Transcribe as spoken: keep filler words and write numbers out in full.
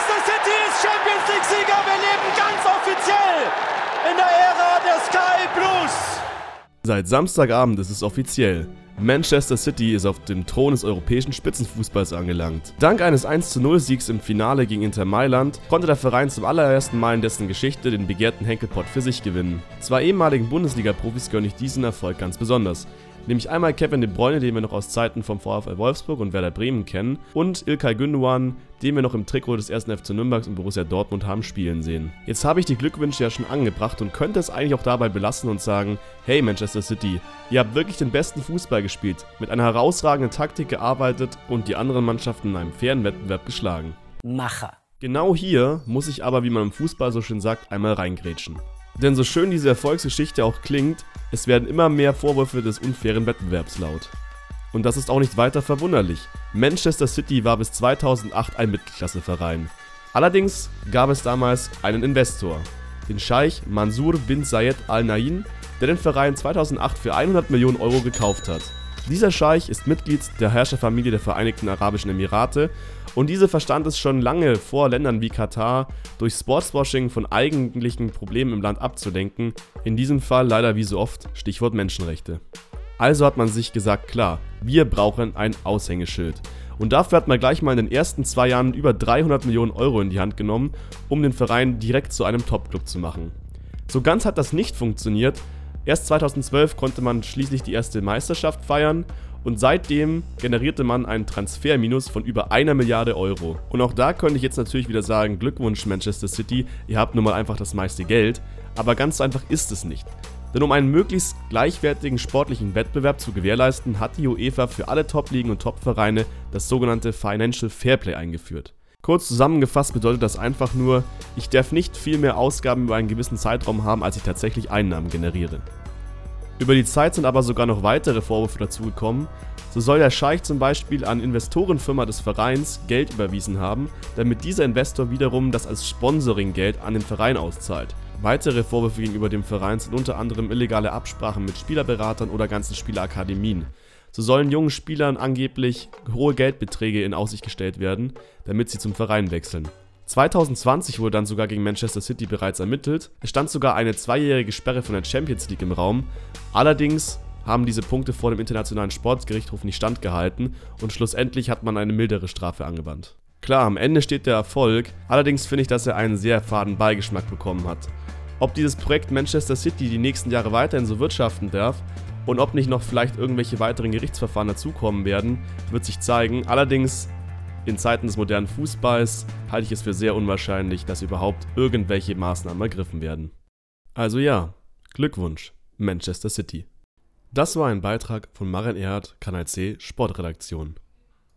Manchester City ist Champions League-Sieger. Wir leben ganz offiziell in der Ära der Sky Blues. Seit Samstagabend ist es offiziell. Manchester City ist auf dem Thron des europäischen Spitzenfußballs angelangt. Dank eines eins zu null Siegs im Finale gegen Inter Mailand konnte der Verein zum allerersten Mal in dessen Geschichte den begehrten Henkelpott für sich gewinnen. Zwei ehemaligen Bundesliga-Profis gönne ich diesen Erfolg ganz besonders. Nämlich einmal Kevin De Bruyne, den wir noch aus Zeiten vom VfL Wolfsburg und Werder Bremen kennen, und İlkay Gündoğan, den wir noch im Trikot des ersten F C Nürnbergs und Borussia Dortmund haben spielen sehen. Jetzt habe ich die Glückwünsche ja schon angebracht und könnte es eigentlich auch dabei belassen und sagen, hey Manchester City, ihr habt wirklich den besten Fußball gespielt, mit einer herausragenden Taktik gearbeitet und die anderen Mannschaften in einem fairen Wettbewerb geschlagen. Macher. Genau hier muss ich aber, wie man im Fußball so schön sagt, einmal reingrätschen. Denn so schön diese Erfolgsgeschichte auch klingt, es werden immer mehr Vorwürfe des unfairen Wettbewerbs laut. Und das ist auch nicht weiter verwunderlich. Manchester City war bis zweitausendacht ein Mittelklasseverein. Allerdings gab es damals einen Investor, den Scheich Mansour bin Zayed Al Nahyan, der den Verein zweitausendacht für hundert Millionen Euro gekauft hat. Dieser Scheich ist Mitglied der Herrscherfamilie der Vereinigten Arabischen Emirate und diese verstand es schon lange vor Ländern wie Katar durch Sportswashing von eigentlichen Problemen im Land abzulenken, in diesem Fall leider wie so oft Stichwort Menschenrechte. Also hat man sich gesagt, klar, wir brauchen ein Aushängeschild. Und dafür hat man gleich mal in den ersten zwei Jahren über dreihundert Millionen Euro in die Hand genommen, um den Verein direkt zu einem Top-Club zu machen. So ganz hat das nicht funktioniert. Erst zweitausendzwölf konnte man schließlich die erste Meisterschaft feiern und seitdem generierte man einen Transferminus von über einer Milliarde Euro. Und auch da könnte ich jetzt natürlich wieder sagen, Glückwunsch Manchester City, ihr habt nun mal einfach das meiste Geld, aber ganz so einfach ist es nicht. Denn um einen möglichst gleichwertigen sportlichen Wettbewerb zu gewährleisten, hat die UEFA für alle Top-Ligen und Top-Vereine das sogenannte Financial Fairplay eingeführt. Kurz zusammengefasst bedeutet das einfach nur, ich darf nicht viel mehr Ausgaben über einen gewissen Zeitraum haben, als ich tatsächlich Einnahmen generiere. Über die Zeit sind aber sogar noch weitere Vorwürfe dazugekommen. So soll der Scheich zum Beispiel an Investorenfirma des Vereins Geld überwiesen haben, damit dieser Investor wiederum das als Sponsoringgeld an den Verein auszahlt. Weitere Vorwürfe gegenüber dem Verein sind unter anderem illegale Absprachen mit Spielerberatern oder ganzen Spielerakademien. So sollen jungen Spielern angeblich hohe Geldbeträge in Aussicht gestellt werden, damit sie zum Verein wechseln. zweitausendzwanzig wurde dann sogar gegen Manchester City bereits ermittelt. Es stand sogar eine zweijährige Sperre von der Champions League im Raum. Allerdings haben diese Punkte vor dem Internationalen Sportgerichtshof nicht standgehalten und schlussendlich hat man eine mildere Strafe angewandt. Klar, am Ende steht der Erfolg, allerdings finde ich, dass er einen sehr faden Beigeschmack bekommen hat. Ob dieses Projekt Manchester City die nächsten Jahre weiterhin so wirtschaften darf und ob nicht noch vielleicht irgendwelche weiteren Gerichtsverfahren dazukommen werden, wird sich zeigen. Allerdings, in Zeiten des modernen Fußballs halte ich es für sehr unwahrscheinlich, dass überhaupt irgendwelche Maßnahmen ergriffen werden. Also ja, Glückwunsch, Manchester City. Das war ein Beitrag von Maren Erhardt, Kanal C Sportredaktion.